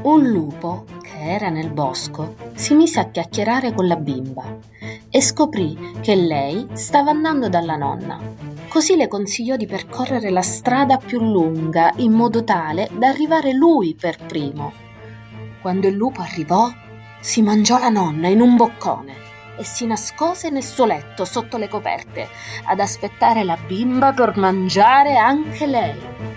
Un lupo, che era nel bosco, si mise a chiacchierare con la bimba e scoprì che lei stava andando dalla nonna. Così le consigliò di percorrere la strada più lunga in modo tale da arrivare lui per primo. Quando il lupo arrivò, si mangiò la nonna in un boccone e si nascose nel suo letto sotto le coperte ad aspettare la bimba per mangiare anche lei.